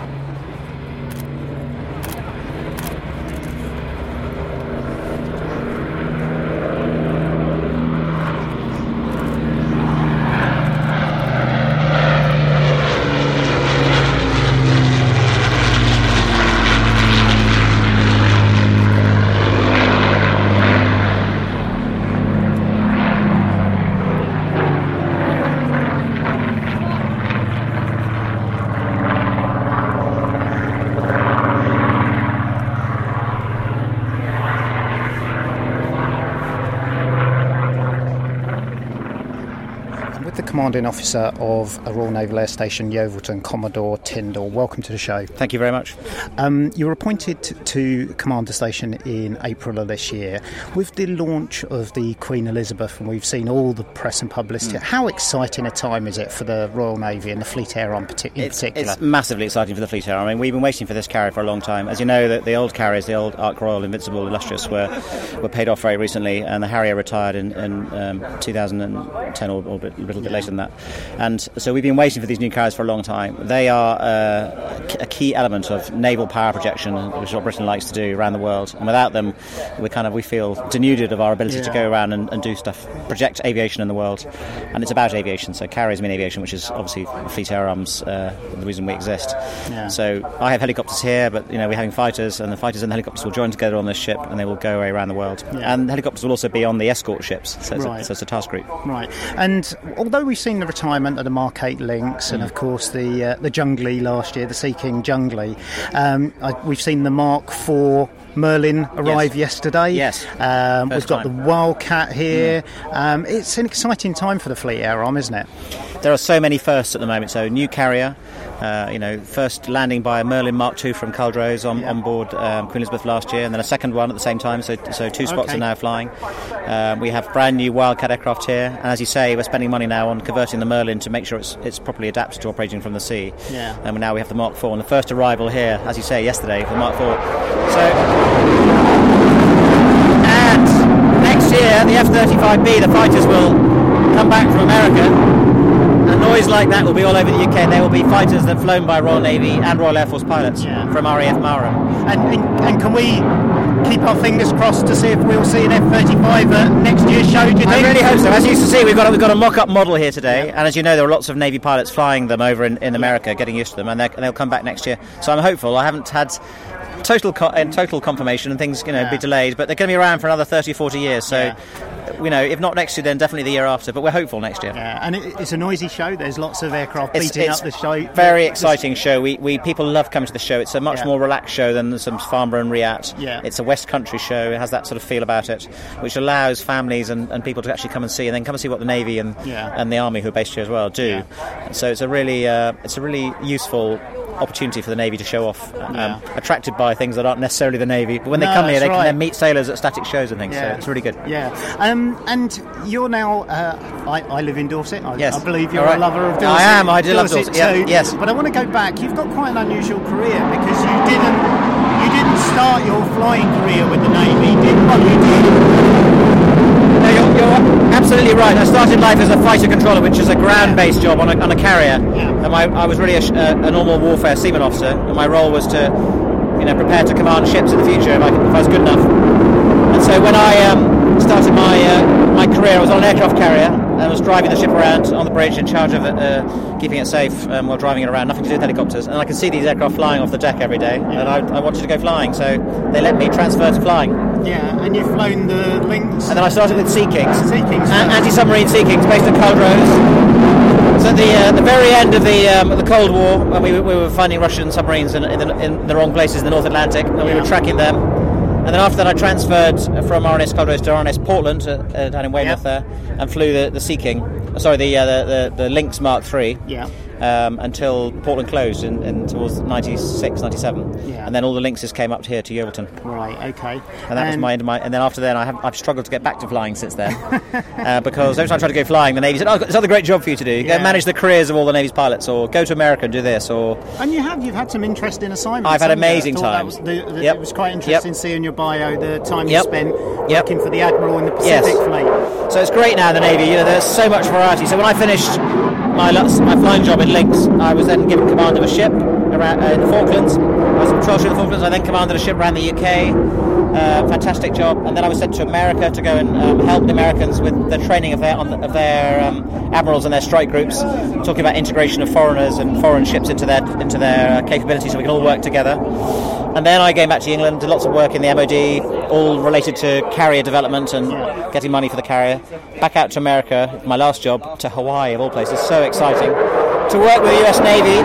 Commanding Officer of a Royal Naval Air Station, Yeovilton, Commodore Tyndall. Welcome to the show. Thank you very much. You were appointed to Commander Station in April of this year with the launch of the Queen Elizabeth, and we've seen all the press and publicity. How exciting a time is it for the Royal Navy and the Fleet Air Arm in particular? It's massively exciting for the Fleet Air Arm. I mean, we've been waiting for this carrier for a long time. As you know, the old carriers, the old Ark Royal, Invincible, Illustrious, were paid off very recently, and the Harrier retired in 2010 or a little bit later than that. And so we've been waiting for these new carriers for a long time. They are a key element of naval power projection, which is what Britain likes to do around the world. And without them, we feel denuded of our ability to go around and do stuff, project aviation in the world. And it's about aviation, so carriers mean aviation, which is obviously Fleet Air Arm's the reason we exist. Yeah. So I have helicopters here, but we're having fighters, and the fighters and the helicopters will join together on this ship, and they will go away around the world. Yeah. And the helicopters will also be on the escort ships, so it's a task group. Right. And although we've seen the retirement of the Mark 8 Lynx and of course the Junglee last year, the Sea King Junglee, we've seen the Mark 4 Merlin arrive yesterday. Yes. We've got the Wildcat here. It's an exciting time for the Fleet Air Arm, isn't it? There are so many firsts at the moment. So new carrier, first landing by a Merlin Mark II from Culdrose on board Queen Elizabeth last year, and then a second one at the same time. So two spots are now flying. We have brand new Wildcat aircraft here, and as you say, we're spending money now on converting the Merlin to make sure it's properly adapted to operating from the sea. Yeah. And now we have the Mark IV, and the first arrival here, as you say, yesterday, the Mark IV. And next year, the F-35B, the fighters will come back from America. A noise like that will be all over the UK, and there will be fighters that are flown by Royal Navy and Royal Air Force pilots from RAF Marham. And can we keep our fingers crossed to see if we'll see an F-35 at next year's show, do you think? I really hope so. As you can see, we've got a mock-up model here today, and as you know, there are lots of Navy pilots flying them over in America, getting used to them, and they'll come back next year. So I'm hopeful. I haven't had total confirmation, and things be delayed, but they're going to be around for another 30 or 40 years. So, if not next year, then definitely the year after. But we're hopeful next year. Yeah, and it's a noisy show. There's lots of aircraft beating up the show. Very exciting show. We people love coming to the show. It's a much more relaxed show than some Farnborough and Riyadh. Yeah. It's a West Country show. It has that sort of feel about it, which allows families and people to actually come and see, and then come and see what the Navy and the Army, who are based here as well, do. Yeah. So it's a really useful opportunity for the Navy to show off, attracted by things that aren't necessarily the Navy, but when they come here they can then meet sailors at static shows and things, so it's really good. And you're now I live in Dorset. Yes. I believe you're a lover of Dorset. I am. I do love Dorset too. Yes, but I want to go back. You've got quite an unusual career, because you didn't start your flying career with the Navy, you did. No, you're absolutely right. I started life as a fighter controller, which is a ground-based job on a carrier. And I was really a normal warfare seaman officer, and my role was to, prepare to command ships in the future if I was good enough. And so when I started my career, I was on an aircraft carrier and I was driving the ship around on the bridge, in charge of keeping it safe while driving it around. Nothing to do with helicopters, and I could see these aircraft flying off the deck every day, and I wanted to go flying, so they let me transfer to flying. Yeah, and you've flown the Lynx. And then I started with Sea Kings. Anti-submarine Sea Kings, based at Culdrose. So at the very end of the Cold War, when we were finding Russian submarines in the wrong places in the North Atlantic, and we were tracking them. And then after that, I transferred from RNS Culdrose to RNS Portland down in Weymouth there, and flew the Sea King. Sorry, the Lynx Mark III. Yeah. Until Portland closed in towards 96, 97. Yeah. And then all the Lynxes came up here to Yeovilton. Right, okay. And that was my end of my... And then after then, I've struggled to get back to flying since then. Because every time I tried to go flying, the Navy said, it's another great job for you to do. Go manage the careers of all the Navy's pilots, or go to America and do this, or... And you've had some interesting assignments. I've had amazing times. It was quite interesting seeing your bio, the time you spent working for the Admiral in the Pacific Fleet. So it's great now in the Navy. There's so much variety. So when I finished my flying job in Lynx, I was then given command of a ship around in the Falklands. I was patrol ship in the Falklands. I then commanded a ship around the UK. Fantastic job. And then I was sent to America to go and help the Americans with the training of their admirals and their strike groups, talking about integration of foreigners and foreign ships into their capability, so we can all work together. And then I came back to England, did lots of work in the MOD, all related to carrier development and getting money for the carrier. Back out to America, my last job, to Hawaii of all places. So exciting to work with the US Navy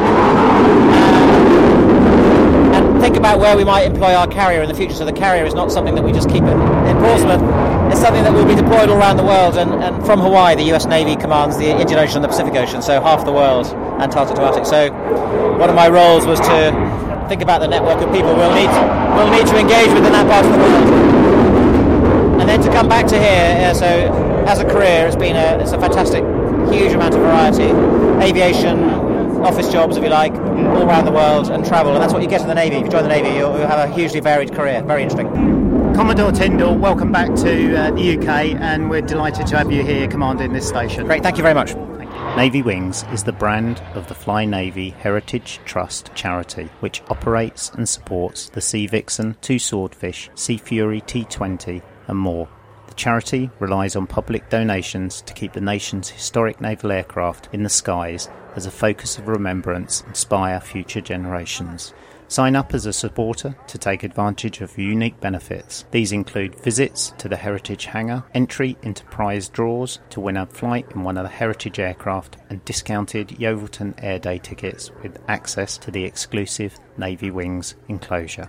and think about where we might employ our carrier in the future. So the carrier is not something that we just keep in Portsmouth. It's something that will be deployed all around the world, and from Hawaii the US Navy commands the Indian Ocean and the Pacific Ocean, so half the world, Antarctic to Arctic. So one of my roles was to think about the network of people we'll need to engage with in that part of the world, and then to come back to here. So as a career, it's a fantastic, huge amount of variety, aviation, office jobs if you like, all around the world, and travel, and that's what you get in the Navy. If you join the Navy, you'll have a hugely varied career. Very interesting. Commodore Tyndall, welcome back to the UK, and we're delighted to have you here commanding this station. Great, thank you very much. Navy Wings is the brand of the Fly Navy Heritage Trust charity, which operates and supports the Sea Vixen, Two Swordfish, Sea Fury T20 and more. The charity relies on public donations to keep the nation's historic naval aircraft in the skies as a focus of remembrance and inspire future generations. Sign up as a supporter to take advantage of unique benefits. These include visits to the Heritage Hangar, entry into prize draws to win a flight in one of the Heritage aircraft, and discounted Yeovilton Air Day tickets with access to the exclusive Navy Wings enclosure.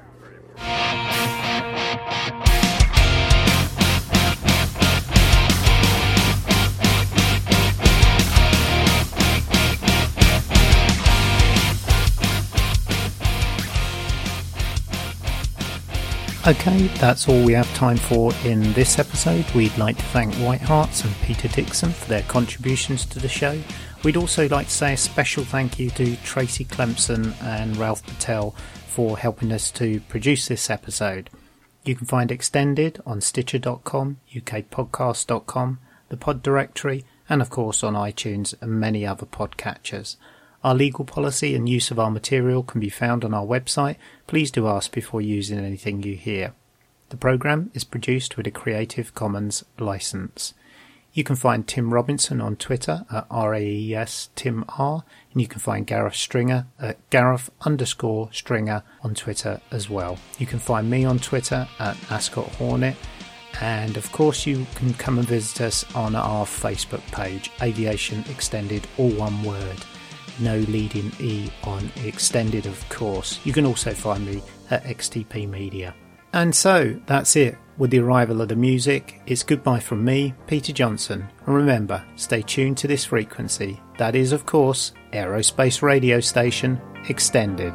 Okay, that's all we have time for in this episode. We'd like to thank White Harts and Peter Dixon for their contributions to the show. We'd also like to say a special thank you to Tracy Clemson and Ralph Patel for helping us to produce this episode. You can find Extended on Stitcher.com, ukpodcast.com, the Pod Directory, and of course on iTunes and many other podcatchers. Our legal policy and use of our material can be found on our website. Please do ask before using anything you hear. The programme is produced with a Creative Commons licence. You can find Tim Robinson on Twitter at RAESTimR, and you can find Gareth Stringer at Gareth_Stringer on Twitter as well. You can find me on Twitter at Ascot Hornet, and of course you can come and visit us on our Facebook page, Aviation Extended, all one word. No leading E on Extended, of course. You can also find me at XTP Media. And so, that's it. With the arrival of the music, it's goodbye from me, Peter Johnson. And remember, stay tuned to this frequency. That is, of course, Aerospace Radio Station Extended.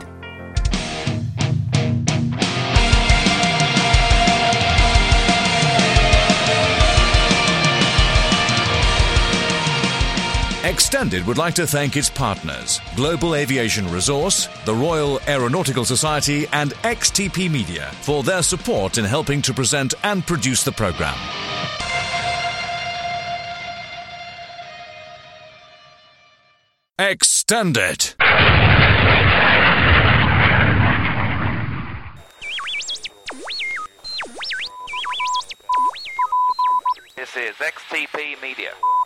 Extended would like to thank its partners, Global Aviation Resource, the Royal Aeronautical Society and XTP Media for their support in helping to present and produce the programme. Extended. This is XTP Media.